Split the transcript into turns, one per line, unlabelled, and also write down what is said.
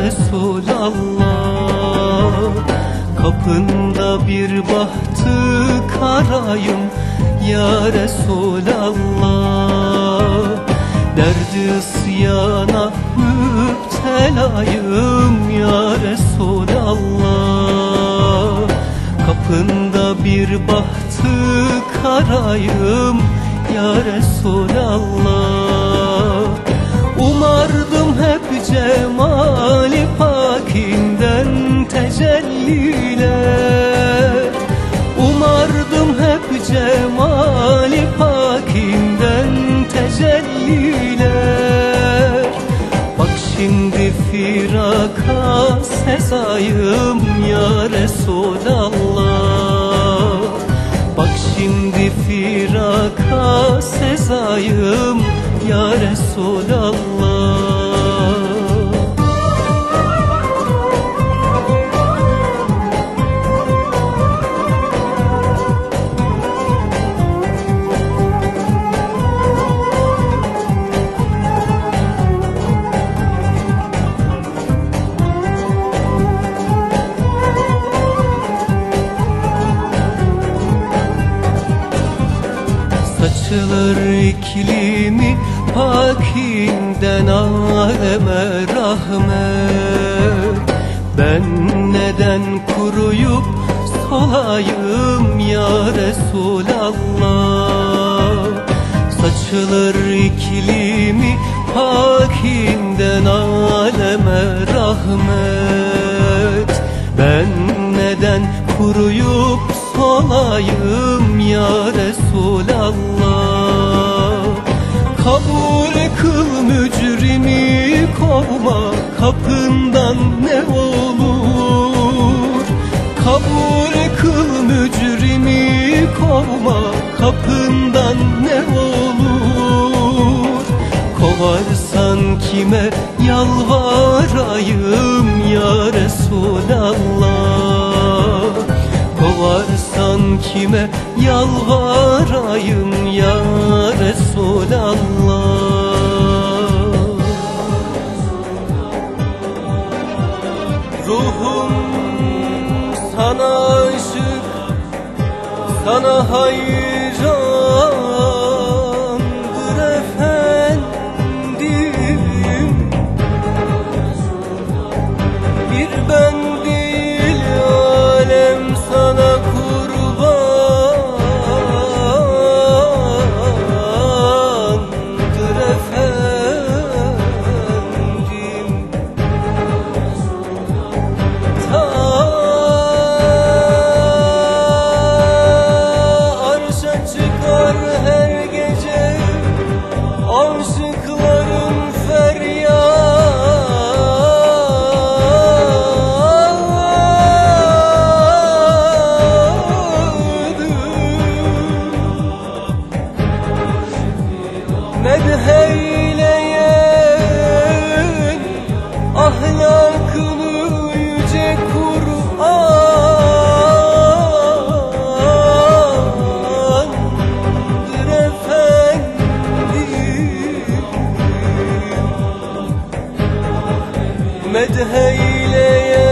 Resulallah. Kapında bir bahtı karayım ya Resulallah. Derdi isyana müptelayım ya Resulallah. Kapında bir bahtı karayım ya Resulallah. Umardım hep cemali pakinden tecelliler. Umardım hep cemali pakinden tecelliler. Bak şimdi firaka sezayım ya Resulallah. Bak şimdi firaka sezayım ya Resulallah. Saçılır iklimi pakinden aleme rahmet. Ben neden kuruyup solayım ya Resulallah. Saçılır iklimi pakinden aleme rahmet. Ben neden kuruyup solayım ya Resulallah. Kabul kıl mücrimi kovma kapından ne olur. Kabul kıl mücrimi kovma kapından ne olur. Kovarsan kime yalvarayım ya Resulallah. Kovarsan kime yalvarayım ya Resulallah. Ruhum sana aşık, sana hayrandır efendim. Bir ben değil alem sana kurbandır efendim. Ta arşa çıkar her gece aşıkların medheyleyen ahlakını yüce Kur'an'dır efendim. Medheyleyen